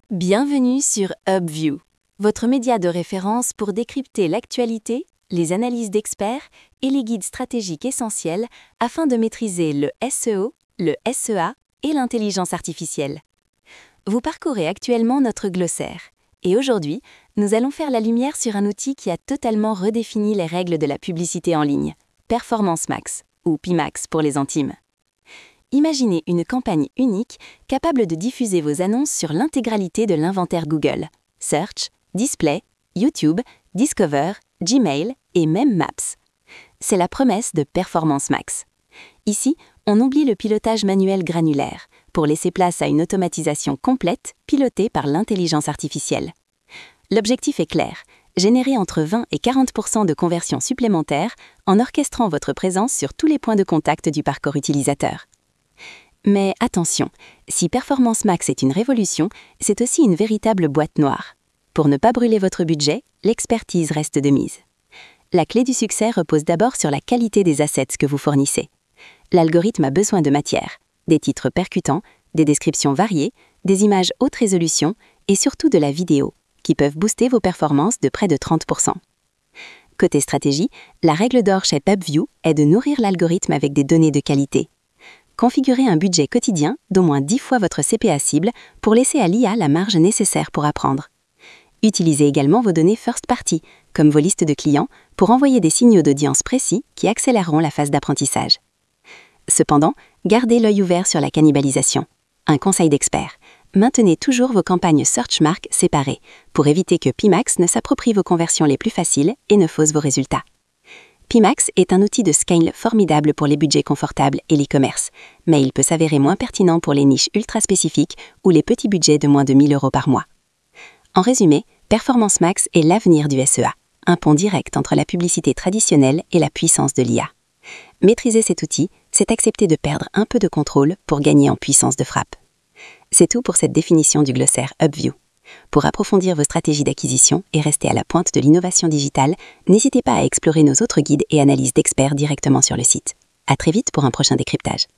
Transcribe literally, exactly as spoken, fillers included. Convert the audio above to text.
Bienvenue sur HubView, votre média de référence pour décrypter l'actualité, les analyses d'experts et les guides stratégiques essentiels afin de maîtriser le S E O, le S E A et l'intelligence artificielle. Vous parcourez actuellement notre glossaire et aujourd'hui, nous allons faire la lumière sur un outil qui a totalement redéfini les règles de la publicité en ligne, Performance Max, ou P max pour les intimes. Imaginez une campagne unique capable de diffuser vos annonces sur l'intégralité de l'inventaire Google, Search, Display, YouTube, Discover, Gmail et même Maps. C'est la promesse de Performance Max. Ici, on oublie le pilotage manuel granulaire pour laisser place à une automatisation complète pilotée par l'intelligence artificielle. L'objectif est clair, générer entre vingt et quarante pour cent de conversions supplémentaires en orchestrant votre présence sur tous les points de contact du parcours utilisateur. Mais attention, si Performance Max est une révolution, c'est aussi une véritable boîte noire. Pour ne pas brûler votre budget, l'expertise reste de mise. La clé du succès repose d'abord sur la qualité des assets que vous fournissez. L'algorithme a besoin de matière, des titres percutants, des descriptions variées, des images haute résolution et surtout de la vidéo, qui peuvent booster vos performances de près de trente pour cent. Côté stratégie, la règle d'or chez HubView est de nourrir l'algorithme avec des données de qualité. Configurez un budget quotidien d'au moins dix fois votre C P A cible pour laisser à l'I A la marge nécessaire pour apprendre. Utilisez également vos données first party, comme vos listes de clients, pour envoyer des signaux d'audience précis qui accéléreront la phase d'apprentissage. Cependant, gardez l'œil ouvert sur la cannibalisation. Un conseil d'expert, maintenez toujours vos campagnes Search Mark séparées pour éviter que P max ne s'approprie vos conversions les plus faciles et ne fausse vos résultats. P max est un outil de scale formidable pour les budgets confortables et l'e-commerce, mais il peut s'avérer moins pertinent pour les niches ultra spécifiques ou les petits budgets de moins de mille euros par mois. En résumé, Performance Max est l'avenir du S E A, un pont direct entre la publicité traditionnelle et la puissance de l'I A. Maîtriser cet outil, c'est accepter de perdre un peu de contrôle pour gagner en puissance de frappe. C'est tout pour cette définition du glossaire HubView. Pour approfondir vos stratégies d'acquisition et rester à la pointe de l'innovation digitale, n'hésitez pas à explorer nos autres guides et analyses d'experts directement sur le site. À très vite pour un prochain décryptage.